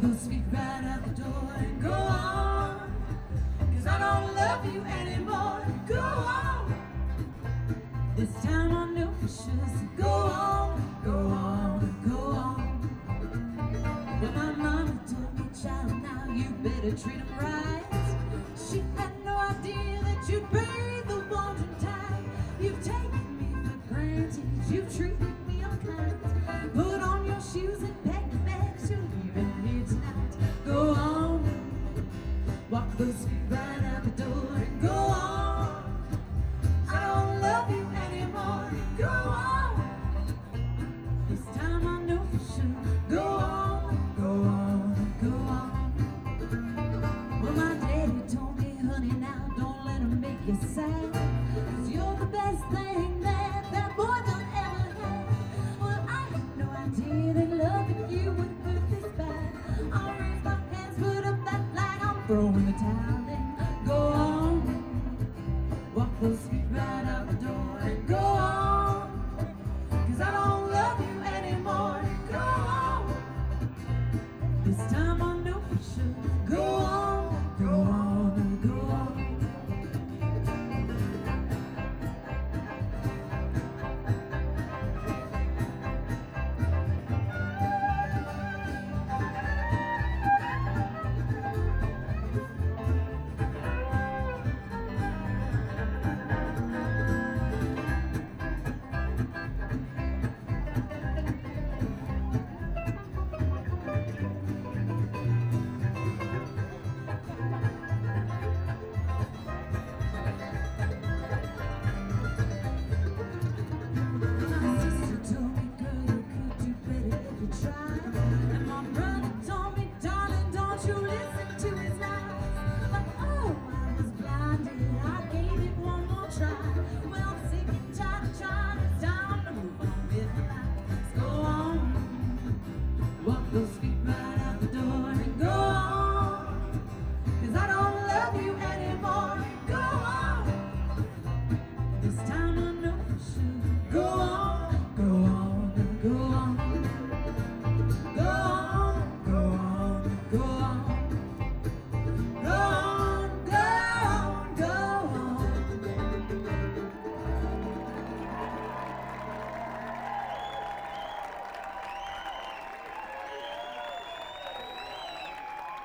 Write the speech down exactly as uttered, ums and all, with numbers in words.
those feet right out the door and go on, 'cause I don't love you anymore. Go on. This time I know for sure, so go on, go on, go on. Well, my mama told me, child, now you better treat him right. She had no idea that you'd bury the wandering tide. You've taken me for granted, you've treated me unkind. Put on your shoes and pack your bags, you're leaving here tonight. Go on, walk those feet right out the door and go on. I don't love you anymore. Go on. This time I know for sure. Go on, go on, go on. Well, my daddy told me, honey, now don't let him make you sad, 'cause you're the best thing that that boy done ever had. Well, I had no idea that loving you would hurt this bad. I'll raise my hands, put up that flag, I'm throwing the towel in. Go on, walk those